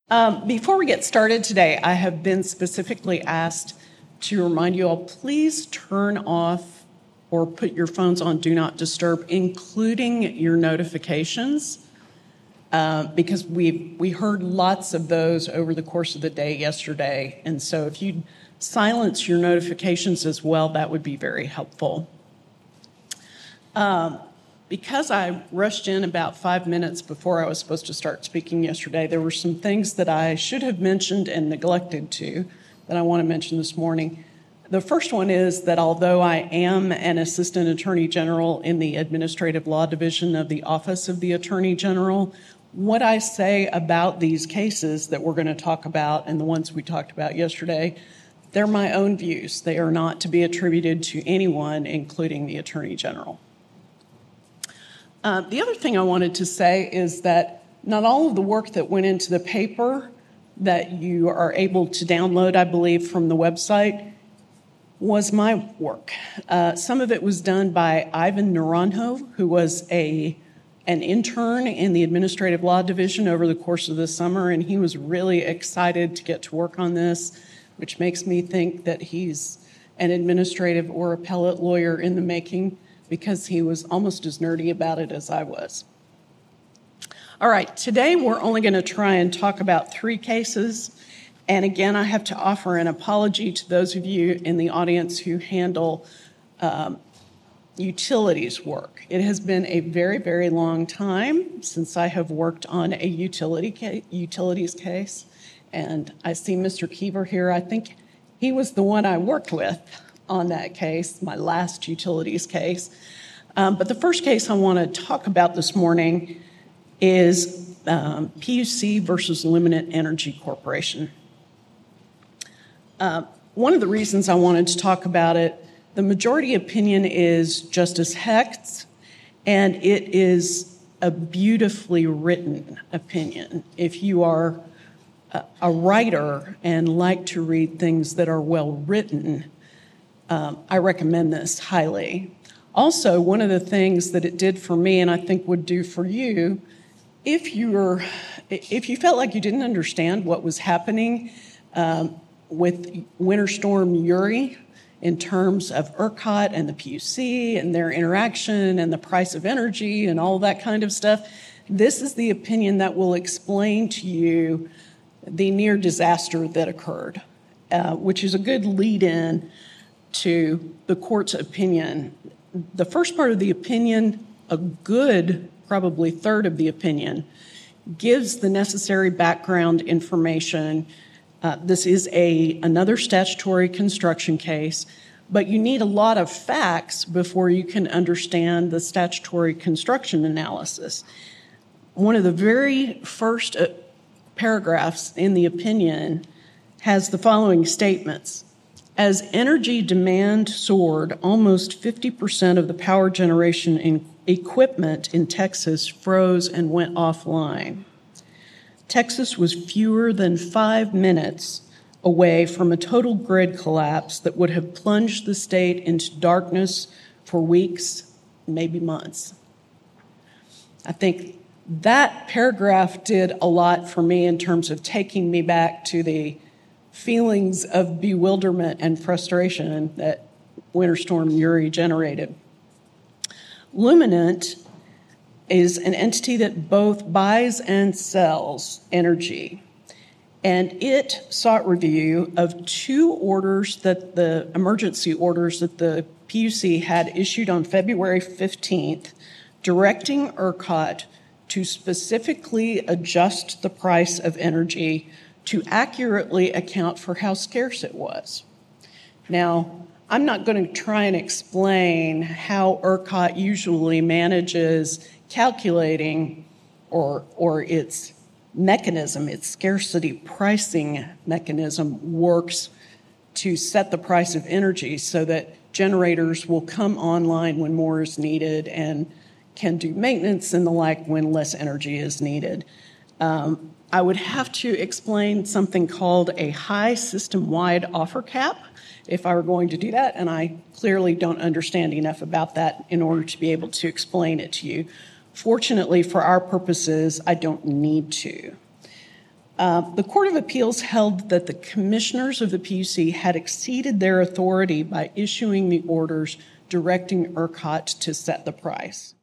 Before we get started today, I have been specifically asked to remind you all, please turn off or put your phones on Do Not Disturb, including your notifications, because we heard lots of those over the course of the day yesterday. And so if you silence your notifications as well, that would be very helpful. Because I rushed in about 5 minutes before I was supposed to start speaking yesterday, there were some things that I should have mentioned and neglected to that I want to mention this morning. The first one is that although I am an Assistant Attorney General in the Administrative Law Division of the Office of the Attorney General, what I say about these cases that we're going to talk about and the ones we talked about yesterday, they're my own views. They are not to be attributed to anyone, including the Attorney General. The other thing I wanted to say is that not all of the work that went into the paper that you are able to download, I believe, from the website was my work. Some of it was done by Ivan Naranjo, who was an intern in the Administrative Law Division over the course of the summer, and he was really excited to get to work on this, which makes me think that he's an administrative or appellate lawyer in the making, because he was almost as nerdy about it as I was. All right, today we're only going to try and talk about 3 cases. And again, I have to offer an apology to those of you in the audience who handle utilities work. It has been a very, very long time since I have worked on a utilities case. And I see Mr. Keever here. I think he was the one I worked with on that case, my last utilities case. But the first case I want to talk about this morning is PUC versus Luminant Energy Corporation. One of the reasons I wanted to talk about it, the majority opinion is Justice Hecht's, and it is a beautifully written opinion. If you are a writer and like to read things that are well written, I recommend this highly. Also, one of the things that it did for me, and I think would do for you, if you felt like you didn't understand what was happening with Winter Storm Uri in terms of ERCOT and the PUC and their interaction and the price of energy and all that kind of stuff, this is the opinion that will explain to you the near disaster that occurred, which is a good lead-in to the court's opinion. The first part of the opinion, a good probably third of the opinion, gives the necessary background information. This is another statutory construction case, but you need a lot of facts before you can understand the statutory construction analysis. One of the very first paragraphs in the opinion has the following statements. As energy demand soared, almost 50% of the power generation equipment in Texas froze and went offline. Texas was fewer than 5 minutes away from a total grid collapse that would have plunged the state into darkness for weeks, maybe months. I think that paragraph did a lot for me in terms of taking me back to the feelings of bewilderment and frustration that Winter Storm Uri generated. Luminant is an entity that both buys and sells energy, and it sought review of 2 orders that the emergency orders that the PUC had issued on February 15th, directing ERCOT to specifically adjust the price of energy to accurately account for how scarce it was. Now, I'm not going to try and explain how ERCOT usually manages calculating or its mechanism, its scarcity pricing mechanism works to set the price of energy so that generators will come online when more is needed and can do maintenance and the like when less energy is needed. I would have to explain something called a high system-wide offer cap if I were going to do that, and I clearly don't understand enough about that in order to be able to explain it to you. Fortunately, for our purposes, I don't need to. The Court of Appeals held that the commissioners of the PUC had exceeded their authority by issuing the orders directing ERCOT to set the price.